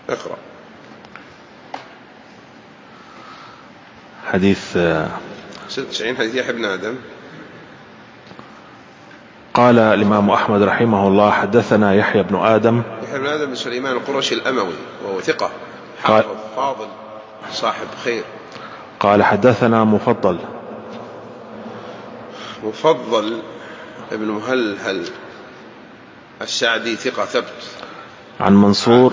اقرأ. حديث 96 حديث يحيى بن آدم. قال الإمام أحمد رحمه الله: حدثنا يحيى بن آدم. يحيى بن آدم بن سليمان القرشي الأموي، وهو ثقة حافظ فاضل صاحب خير. قال حدثنا مفضل ابن مهلهل السعدي ثقة ثبت. عن منصور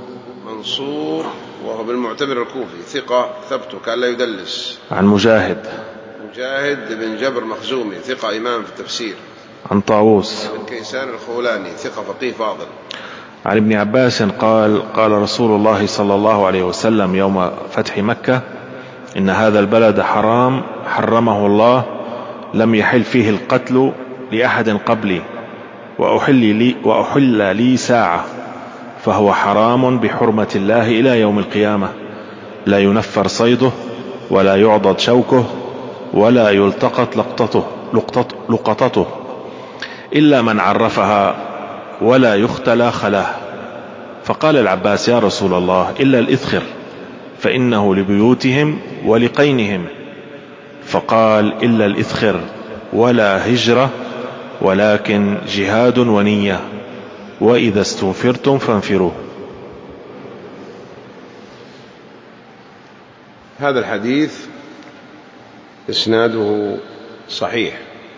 وهو بالمعتبر الكوفي ثقة ثبت وكان لا يدلس. عن مجاهد بن جبر مخزومي ثقة إمام في التفسير. عن طاووس بن كيسان الخولاني ثقة فقيه فاضل. عن ابن عباس قال: قال رسول الله صلى الله عليه وسلم يوم فتح مكة: إن هذا البلد حرام حرمه الله، لم يحل فيه القتل لأحد قبلي، وأحل لي ساعة، فهو حرام بحرمة الله إلى يوم القيامة، لا ينفر صيده ولا يعضد شوكه ولا يلتقط لقطته إلا من عرفها، ولا يختلى خلاه. فقال العباس: يا رسول الله، إلا الإذخر فإنه لبيوتهم ولقينهم. فقال: إلا الإذخر ولا هجرة، ولكن جهاد ونية، وإذا استنفرتم فانفروا. هذا الحديث إسناده صحيح،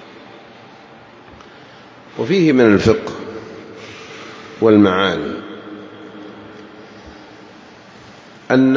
وفيه من الفقه والمعاني أن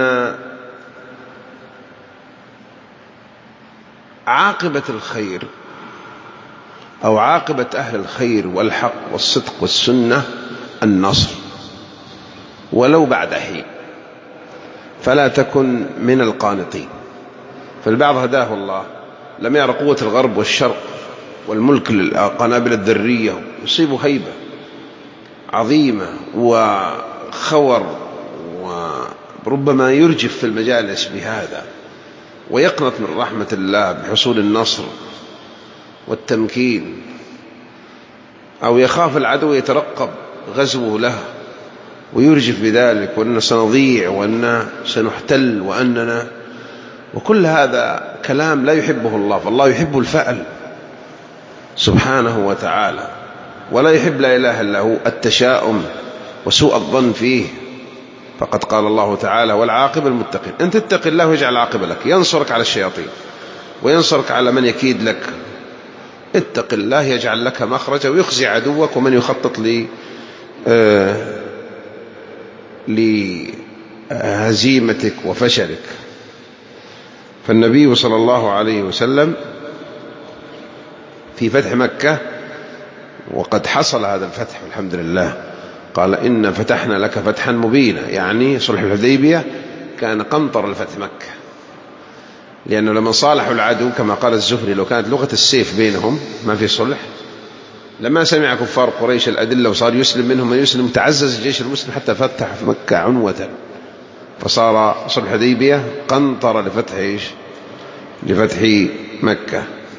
عاقبة الخير أو عاقبة أهل الخير والحق والصدق والسنة النصر، ولو بعد حين، فلا تكن من القانطين. فالبعض هداه الله لم يرى قوة الغرب والشرق والملك للقنابل الذرية، يصيب هيبة عظيمة وخور، وربما يرجف في المجالس بهذا، ويقنط من رحمة الله بحصول النصر والتمكين، أو يخاف العدو يترقب غزوه له ويرجف بذلك، وأننا سنضيع وأننا سنحتل وأننا، وكل هذا كلام لا يحبه الله. فالله يحب الفعل سبحانه وتعالى، ولا يحب لا إله إلا هو التشاؤم وسوء الظن فيه. فقد قال الله تعالى: والعاقبة المتقين. أن تتقي الله ويجعل العاقبة لك، ينصرك على الشياطين وينصرك على من يكيد لك. اتق الله يجعل لك مخرجا ويخزي عدوك ومن يخطط لهزيمتك وفشلك. فالنبي صلى الله عليه وسلم في فتح مكة، وقد حصل هذا الفتح والحمد لله، قال: إن فتحنا لك فتحا مبينا، يعني صلح الحديبية كان قنطر لفتح مكة، لأنه لما صالحوا العدو كما قال الزهري: لو كانت لغة السيف بينهم ما في صلح. لما سمع كفار قريش الأدلة وصار يسلم منهم من يسلم، تعزز الجيش المسلم حتى فتح في مكة عنوة، فصار صلح الحديبية قنطر لفتح مكة.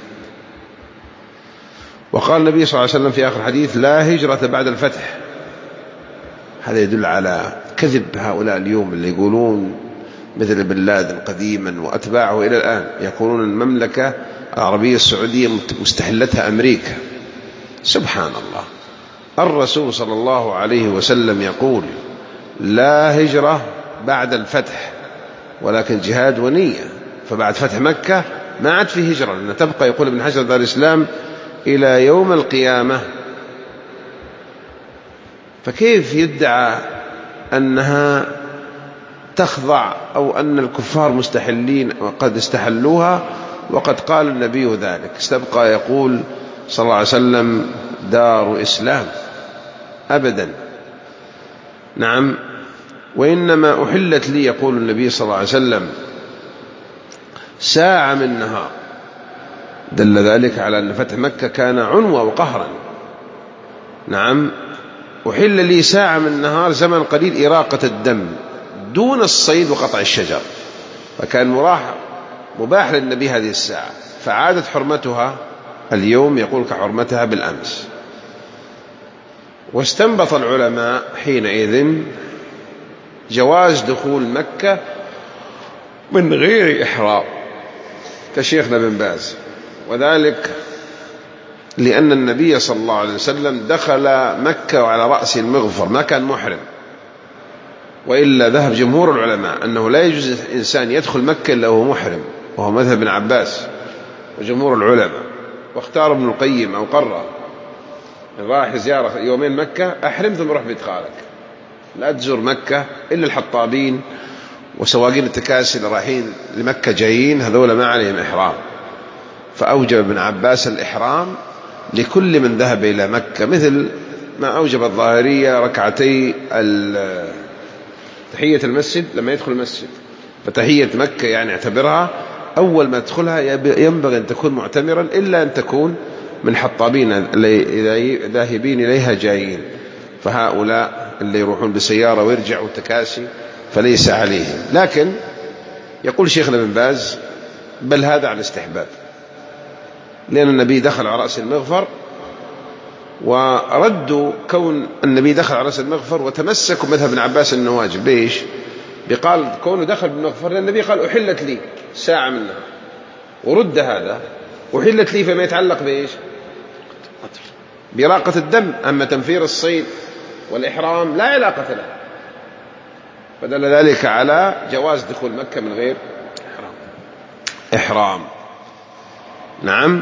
وقال النبي صلى الله عليه وسلم في آخر حديث: لا هجرة بعد الفتح. هذا يدل على كذب هؤلاء اليوم اللي يقولون مثل بن لادن قديما وأتباعه إلى الآن، يقولون المملكة العربية السعودية مستحلتها أمريكا. سبحان الله، الرسول صلى الله عليه وسلم يقول: لا هجرة بعد الفتح، ولكن جهاد ونية. فبعد فتح مكة ما عاد في هجرة، لأن تبقى، يقول ابن حجر دار الإسلام، إلى يوم القيامة. فكيف يدعى أنها تخضع، أو أن الكفار مستحلين وقد استحلوها، وقد قال النبي ذلك؟ استبقى يقول صلى الله عليه وسلم: دار إسلام. أبدا. نعم. وإنما أحلت لي، يقول النبي صلى الله عليه وسلم، ساعة من نهار. دل ذلك على أن فتح مكة كان عنوة وقهرا. نعم. أحل لي ساعة من نهار، زمن قليل، إراقة الدم دون الصيد وقطع الشجر. فكان مباح للنبي هذه الساعة، فعادت حرمتها اليوم يقول كحرمتها بالأمس. واستنبط العلماء حينئذ جواز دخول مكة من غير إحرام كشيخنا بن باز، وذلك لأن النبي صلى الله عليه وسلم دخل مكة وعلى رأسه المغفر، ما كان محرم. وإلا ذهب جمهور العلماء أنه لا يجوز الإنسان يدخل مكة إلا وهو محرم، وهو مذهب ابن عباس وجمهور العلماء. واختار ابن القيم أو قرر رايح زيارة يومين مكة أحرم ثم روح بيت خالك، لا تزور مكة إلا الحطابين وسواقين التكاسي اللي رايحين لمكة جايين، هذول ما عليهم إحرام. فأوجب ابن عباس الإحرام لكل من ذهب إلى مكة، مثل ما أوجب الظاهرية ركعتي تحية المسجد لما يدخل المسجد. فتحية مكة يعني اعتبرها أول ما تدخلها ينبغي أن تكون معتمرا، إلا أن تكون من حطابين ذاهبين إليها جايين، فهؤلاء اللي يروحون بسيارة ويرجعوا تكاسي فليس عليهم. لكن يقول شيخنا بن باز بل هذا على الاستحباب، لأن النبي دخل على رأس المغفر، وردوا كون النبي دخل على رأس المغفر وتمسكوا مذهب ابن عباس أنه واجب. ليش؟ بقال كونه دخل بالمغفر لأن النبي قال أحلت لي ساعة منها، ورد هذا أحلت لي فيما يتعلق بإيش؟ براقة الدم. أما تنفير الصيد والإحرام لا علاقة له، فدل ذلك على جواز دخول مكة من غير إحرام. نعم.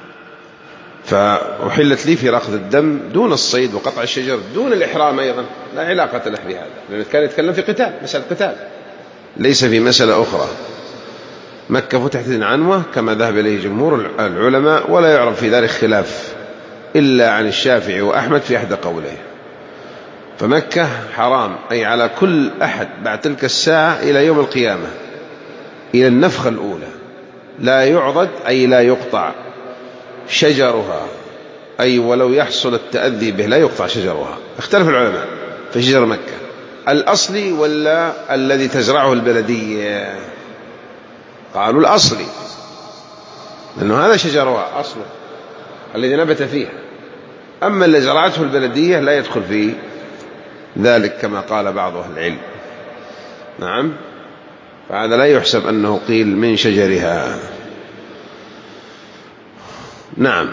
فأحلت لي في راقة الدم دون الصيد وقطع الشجر دون الإحرام أيضا لا علاقة له بهذا، لأنه كان يتكلم في قتال، مسألة قتال ليس في مسألة أخرى. مكة فتحت عنوة كما ذهب إليه جمهور العلماء، ولا يعرف في ذلك خلاف إلا عن الشافعي وأحمد في أحد قوله. فمكة حرام أي على كل أحد بعد تلك الساعة إلى يوم القيامة، إلى النفخة الأولى، لا يعضد أي لا يقطع شجرها، أي ولو يحصل التأذي به لا يقطع شجرها. اختلف العلماء في شجر مكة الأصلي ولا الذي تزرعه البلدية. قالوا الأصلي، لأنه هذا شجرها أصله الذي نبت فيها، أما اللي زرعته البلدية لا يدخل فيه ذلك كما قال بعض أهل العلم. نعم. فهذا لا يحسب أنه قيل من شجرها. نعم.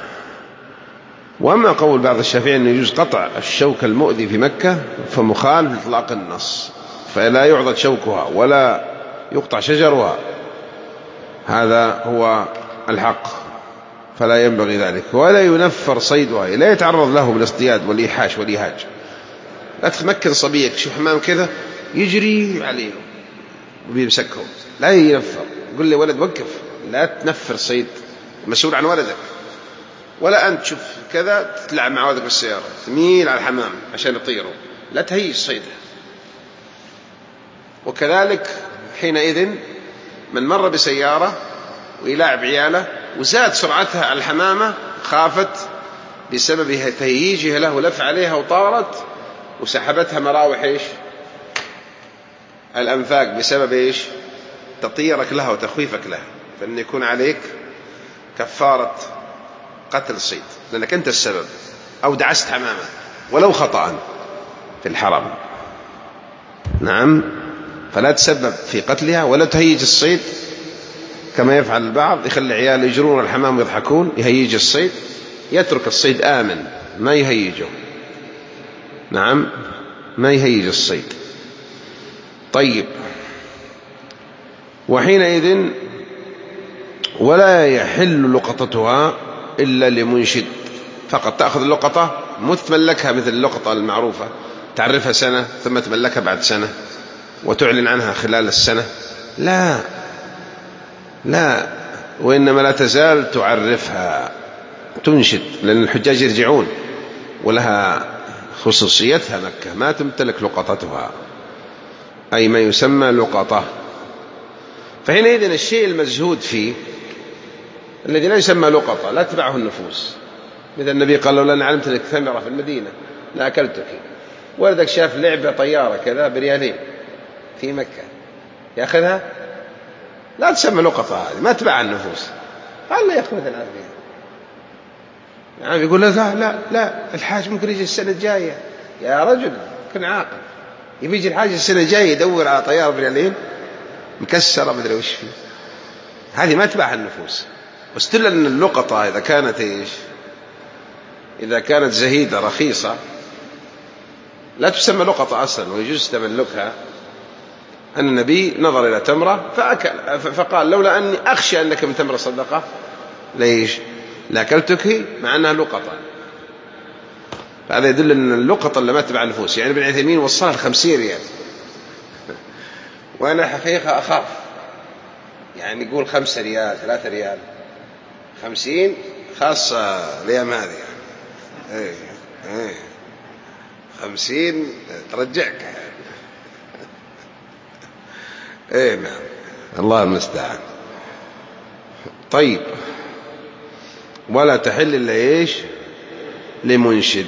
وأما قول بعض الشافعي أنه يجوز قطع الشوك المؤذي في مكة فمخالف لإطلاق النص، فلا يعضد شوكها ولا يقطع شجرها، هذا هو الحق، فلا ينبغي ذلك. ولا ينفر صيدها، لا يتعرض له بالاصطياد والإيحاش والإيهاج. لا تمكن صبيك شوف حمام كذا يجري عليه وبيمسكه، لا ينفر. قل لي ولد وقف، لا تنفر صيد، مسؤول عن ولدك. ولا أنت تشوف كذا تلعب مع ولدك بالسيارة تميل على الحمام عشان يطيروا، لا تهيج صيده. وكذلك حينئذ من مر بسيارة ويلاعب عياله وزاد سرعتها على الحمامة، خافت بسبب تهييجها له ولف عليها وطارت وسحبتها مراوح إيش الأنفاق بسبب إيش تطيرك لها وتخويفك لها، فإن يكون عليك كفارة قتل الصيد، لأنك أنت السبب، أو دعست حمامة ولو خطأ في الحرم. نعم. فلا تسبب في قتلها ولا تهيج الصيد كما يفعل البعض، يخلي عيال يجرون الحمام ويضحكون، يهيج الصيد، يترك الصيد آمن ما يهيجه. نعم. ما يهيج الصيد. طيب. وحينئذ ولا يحل لقطتها إلا لمنشد فقط. تأخذ اللقطة متملكها مثل اللقطة المعروفة، تعرفها سنة ثم تملكها بعد سنة وتعلن عنها خلال السنة، لا لا، وإنما لا تزال تعرفها، تنشد، لأن الحجاج يرجعون ولها خصوصيتها مكة، ما تمتلك لقطتها أي ما يسمى لقطة. فحينئذ الشيء المزهود فيه الذي لا يسمى لقطة لا تبعه النفوس، مثل النبي قال لو لن علمت لك ثمرة في المدينة لا أكلتك. ولدك شاف لعبة طيارة كذا بريالين في مكة يأخذها، لا تسمى لقطة، هذه ما تبع النفوس، قال لا يأخذها الآن فيها. يعني يقول لا لا لا الحاج ممكن يجي السنة الجاية، يا رجل كن عاقل، يجي الحاج السنة الجاية يدور على طيارة بريالين مكسرة مدري وش فيه. هذه ما تباع النفوس. واستدل أن اللقطة إذا كانت إيش؟ إذا كانت زهيدة رخيصة لا تسمى لقطة أصلا ويجوز تملكها. أن النبي نظر إلى تمرة فأكل فقال لولا أني أخشى أنك من تمرة صدقة ليش لأكلتك مع أنها لقطة. هذا يدل أن اللقطة اللي ما تبع النفوس. يعني ابن عثيمين وصلها 50 ريال وأنا حقيقة أخاف يعني يقول 5 ريال 3 ريال 50 خاصة الأيام هذه يعني 50 ترجعك نعم الله المستعان. طيب ولا تحل إلا إيش لمنشد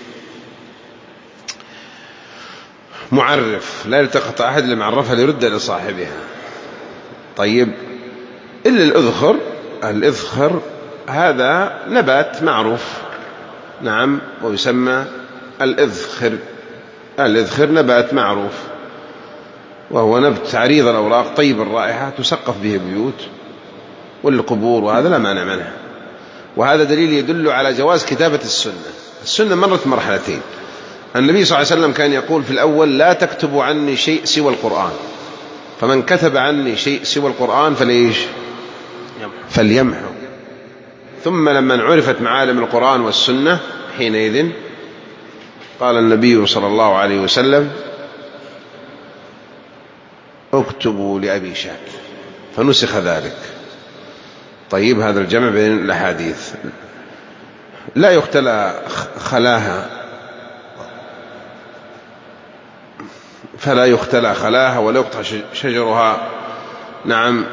معرف لا يلتقط أحد لمعرفها ليرد لصاحبها. طيب إلا الإذخر. الإذخر هذا نبات معروف نعم ويسمى الإذخر. الإذخر نبات معروف وهو نبت عريض الأوراق طيب الرائحة تسقف به البيوت والقبور وهذا لا مانع منه. وهذا دليل يدل على جواز كتابة السنة. السنة مرت مرحلتين. النبي صلى الله عليه وسلم كان يقول في الأول لا تكتبوا عني شيء سوى القرآن فمن كتب عني شيء سوى القرآن فليمحو. ثم لما عرفت معالم القرآن والسنة حينئذ قال النبي صلى الله عليه وسلم اكتبوا لأبي شاك فنسخ ذلك. طيب هذا الجمع بين الأحاديث. لا يختلى خلاها فلا يختلى خلاها ولا يقطع شجرها نعم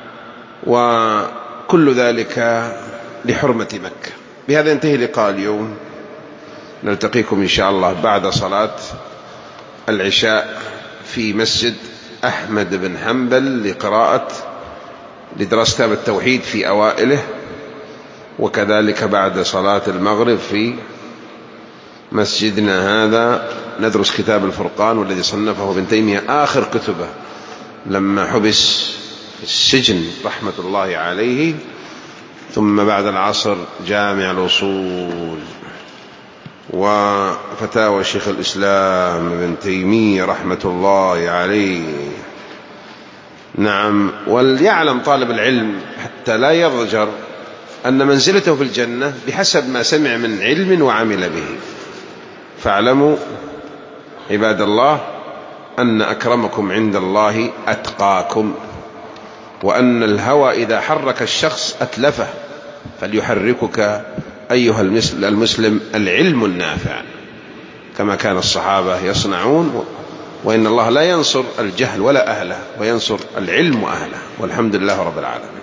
وكل ذلك لحرمة مكة. بهذا ينتهي لقاء اليوم. نلتقيكم إن شاء الله بعد صلاة العشاء في مسجد أحمد بن حنبل لدراسة كتاب التوحيد في أوائله وكذلك بعد صلاة المغرب في مسجدنا هذا ندرس كتاب الفرقان والذي صنفه ابن تيمية آخر كتبه لما حبس في السجن رحمة الله عليه. ثم بعد العصر جامع الأصول وفتاوى شيخ الإسلام ابن تيمية رحمة الله عليه نعم. وليعلم طالب العلم حتى لا يضجر أن منزلته في الجنة بحسب ما سمع من علم وعمل به. فاعلموا عباد الله أن أكرمكم عند الله أتقاكم وأن الهوى إذا حرك الشخص أتلفه فليحركك أيها المسلم العلم النافع كما كان الصحابة يصنعون. وإن الله لا ينصر الجهل ولا أهله وينصر العلم أهله والحمد لله رب العالمين.